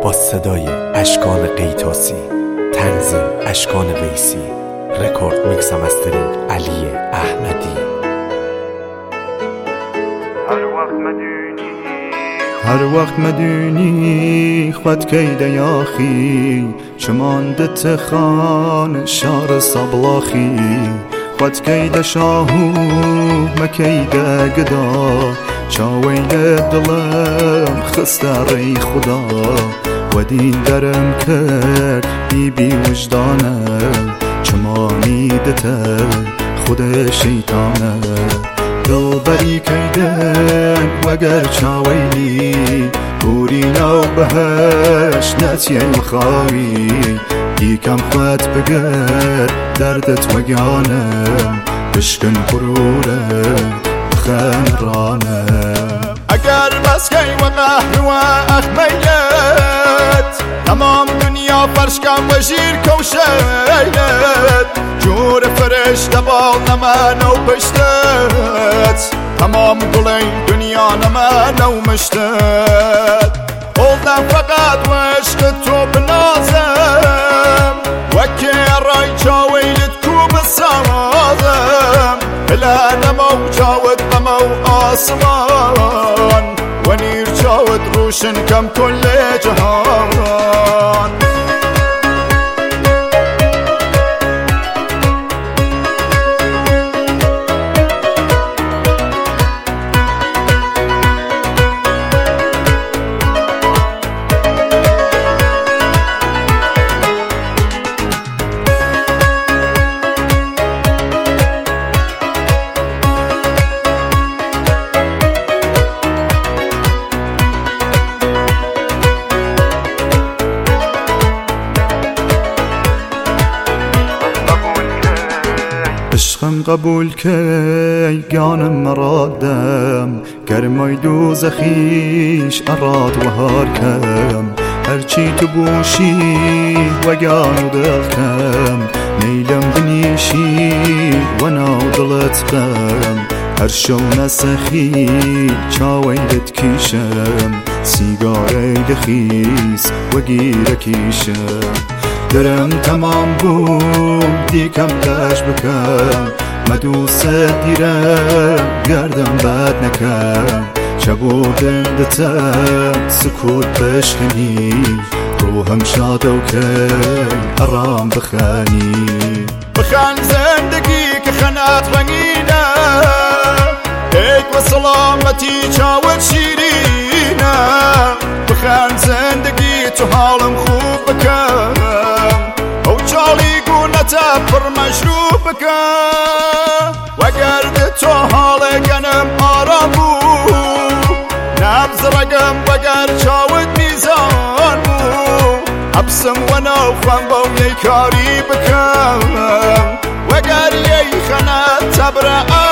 با صدای اشکان قیتاسی، تنظیم اشکان ویسی، رکورد میکس و مسترینگ علی احمدی. هر وقت مدونی خود کیده یاخی چمانده تخان شار صبلاخی خود کیده شاهو مکیده گدا چاویل دلم خسته ری خدا و دین درم کرد بی وجدانم چمانی دته خود شیطانه دل بری کیدن وگر چاویلی بوری نو بهش نتیه مخاوی دیکم خود بگر دردت وگانم بشکن قرورم بخن رانم اگر بس کی و قهر و اخمیت تمام دنیا فرش کم و شیر کوشیت جور فرشته بال نمن و پشتت تمام گلی دنیا نمن و مشتت بولدم فقط و عشق تو بنازم وکی رای چاویلت کو بسازم بلا نمو چاوت بمو آسمان و نیر چاوت روشن کم کل جهان عشقم قبول کی گانم مرادم گرمای دوزخیش اراد و هار کم هرچی تو بوشی و گانو دلکم نیلم بنیشی و ناو دلت بم هر شو نسخی چاویلت کیشم سیگاره دخیز و گیره کیشم درم تمام بود دیکم داش بکم مدوست دیرم گردم بد نکم چبودن دتم سکوت بشکنی روحم شاد و کی ارام بخانی بخن زندگی که خنات رنگینه ایک و سلامتی چاوت شیرینه بخن زندگی تو حالم خوب بکن او چالی گونتا پر مشروب بکن وگرد تو حال گنم آرام بو نبز رگم وگر چاوت میزان بو حبسم و نوفم با یه کاری بکن وگر یه خنات تبرع